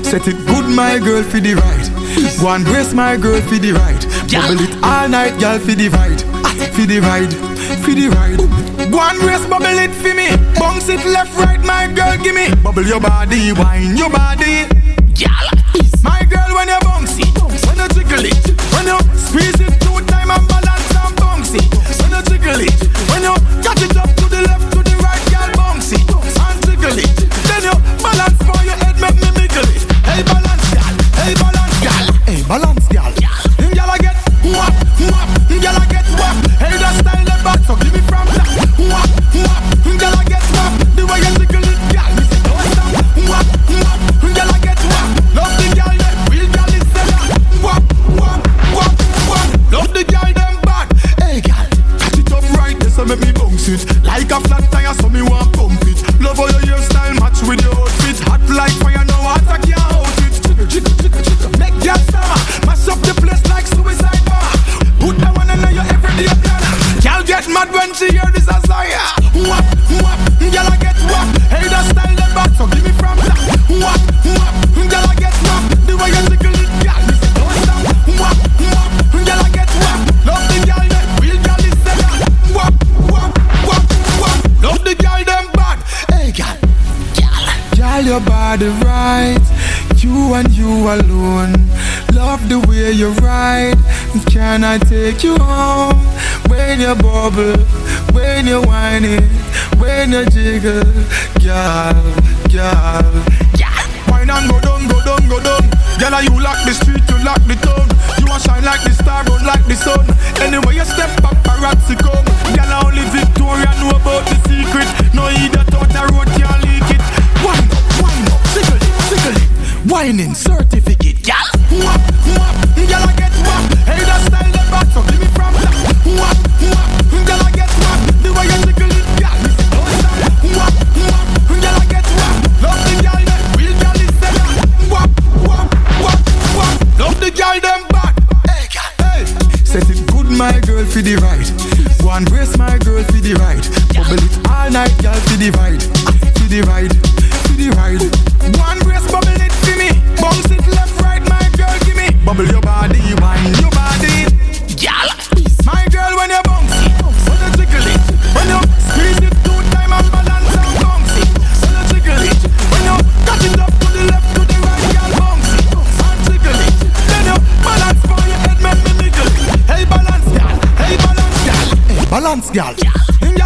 Set it good, my girl, for the right. Go and brace my girl for the right. Bubble it all night, girl, for the right. For the right, for the right. Go and brace, bubble it for me. Bounce it left, right, my girl, give me. Bubble your body, wine your body. My girl, when you bounce it, when you jiggle it, when you squeeze it 2 times and balance and bounce it. When you jiggle it, when you catch it up to the left, to the right, girl, bounce it and jiggle it. Then you balance for your head, make me wiggle it. Hey, balance, girl. Hey, balance, girl. Hey, balance, girl. Girl, I get whap, whap. Girl, I get whap. Hey, that style the back, so give me from that. Whap, whap. Girl, I get whap. The way you jiggle it, girl, me say don't stop. Whap, whap. Girl, I get whap. Love the girl, them real girl is that. Whap, whap, whap, whap. Love the girl, them bad. Hey, girl, catch it up right there, so make me bounce it. Like a flat tire, so me want pump it. Love how your hairstyle match with your outfit. Hot like fire, no water can't hold it. Jiggle, jiggle, jiggle, jiggle. Make girl stammer. Mash up the place like suicide bomber. Put that one in your everyday planner. Girl get mad when she hear this as liar. Whap, whap. Girl, I get whap. Hey, that style the back, so give me from that. Whap, whap. Girl, I get whap. The way you jiggle it, girl, me say don't stop. Whap, whap. Girl, I get whap. Love the girl, them real girl is that. Whap, whap, whap, whap. Love the girl, them bad. Hey, girl. Girl, your body right. You and you alone. Love the way you ride. Can I take you home? When you bubble, when you whine it, when you jiggle, girl, girl. Wine and go down, go down, go down. Girl, you lock the street, you lock the town. You a shine like the star, run like the sun. Anyway you step up, paparazzi come. Girl, only Victoria know about the secret. No either thought the road can't leak it. Wine up, jiggle it, jiggle it. Whining certificate, girl. Whap, whap. Girl, I get whap. Hey, that style the back, so give me from that. Whap, whap. Girl, I get whap. The way you jiggle it, girl, me say don't stop. Whap, whap. Girl, I get whap. Love the girl, them real girl is that. Whap, whap, whap, whap. Love the girl, them bad. Hey, girl, hey. Set it good, my girl, for the right. Go and brace my girl for the right. Bubble it all night, girl, for the right. For the right, for the right. Go and brace, bubble it for me. Bounce it left, right, my girl, give me. Bubble your body, wine your body. Girl, my girl, when you bounce it, when you jiggle it, when you squeeze it 2 times and balance and bounce it. When you jiggle it, when you catch it up to the left, to the right, girl, bounce it and jiggle it. Then you balance for your head, make me wiggle it. Hey, balance, girl. Hey, balance, girl. Hey, balance, girl.